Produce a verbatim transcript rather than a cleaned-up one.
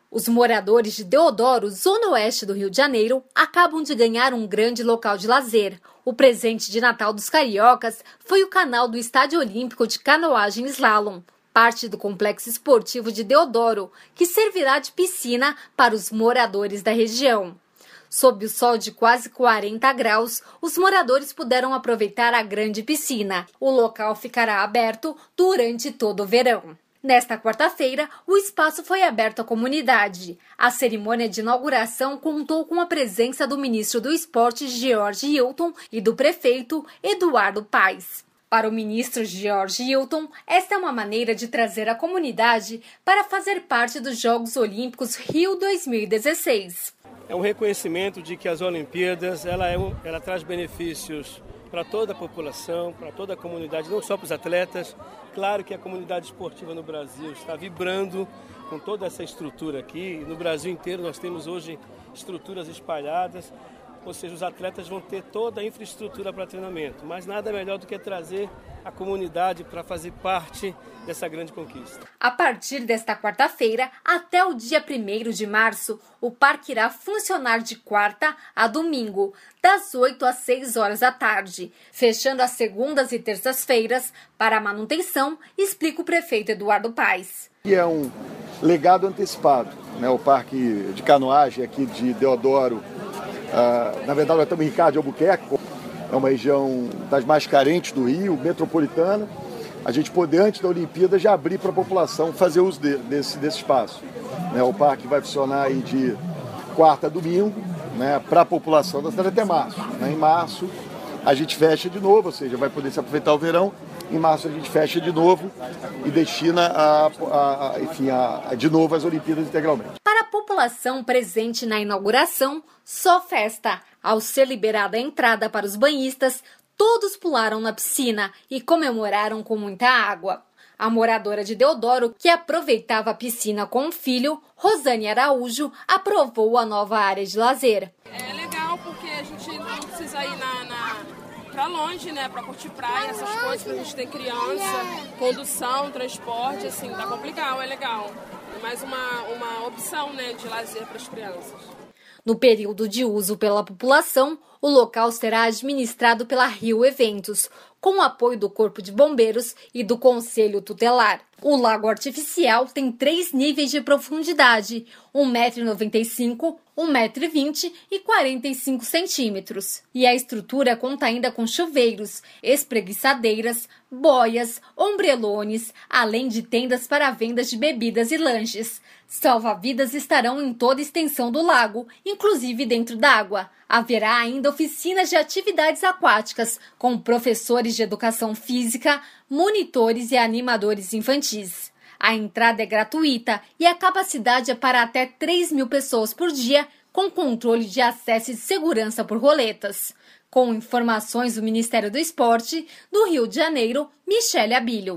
Os moradores de Deodoro, zona oeste do Rio de Janeiro, acabam de ganhar um grande local de lazer. O presente de Natal dos cariocas foi o canal do Estádio Olímpico de Canoagem Slalom, parte do complexo esportivo de Deodoro, que servirá de piscina para os moradores da região. Sob o sol de quase quarenta graus, os moradores puderam aproveitar a grande piscina. O local ficará aberto durante todo o verão. Nesta quarta-feira, o espaço foi aberto à comunidade. A cerimônia de inauguração contou com a presença do ministro do Esporte, George Hilton, e do prefeito, Eduardo Paes. Para o ministro George Hilton, esta é uma maneira de trazer a comunidade para fazer parte dos Jogos Olímpicos Rio dois mil e dezesseis. É um reconhecimento de que as Olimpíadas ela é um, ela traz benefícios para toda a população, para toda a comunidade, não só para os atletas. Claro que a comunidade esportiva no Brasil está vibrando com toda essa estrutura aqui. No Brasil inteiro nós temos hoje estruturas espalhadas, ou seja, os atletas vão ter toda a infraestrutura para treinamento. Mas nada melhor do que trazer a comunidade para fazer parte dessa grande conquista. A partir desta quarta-feira, até o dia primeiro de março, o parque irá funcionar de quarta a domingo, das oito às seis horas da tarde, fechando as segundas e terças-feiras para a manutenção, explica o prefeito Eduardo Paes. É um legado antecipado, né? O parque de canoagem aqui de Deodoro, ah, na verdade nós estamos em Ricardo de Albuquerque, é uma região das mais carentes do Rio, metropolitana. A gente poder, antes da Olimpíada, já abrir para a população fazer uso de, desse, desse espaço. Né, o parque vai funcionar aí de quarta a domingo, né, para a população da cidade até março. Né, em março a gente fecha de novo, ou seja, vai poder se aproveitar o verão. Em março a gente fecha de novo e destina a, a, a, enfim, a, a, de novo as Olimpíadas integralmente. Para a população presente na inauguração, só festa. Ao ser liberada a entrada para os banhistas, todos pularam na piscina e comemoraram com muita água. A moradora de Deodoro, que aproveitava a piscina com o filho, Rosane Araújo, aprovou a nova área de lazer. É legal porque a gente não precisa ir na, na, pra longe, né, para curtir praia, essas coisas, pra gente ter criança, condução, transporte, assim, tá complicado, é legal. É mais uma, uma opção, né, de lazer para as crianças. No período de uso pela população, o local será administrado pela Rio Eventos, com o apoio do Corpo de Bombeiros e do Conselho Tutelar. O lago artificial tem três níveis de profundidade, um metro e noventa e cinco, um metro e vinte e quarenta e cinco centímetros. E a estrutura conta ainda com chuveiros, espreguiçadeiras, boias, ombrelones, além de tendas para vendas de bebidas e lanches. Salva-vidas estarão em toda a extensão do lago, inclusive dentro d'água. Haverá ainda oficinas de atividades aquáticas, com professores de educação física, monitores e animadores infantis. A entrada é gratuita e a capacidade é para até três mil pessoas por dia, com controle de acesso e segurança por roletas. Com informações do Ministério do Esporte, do Rio de Janeiro, Michele Abílio.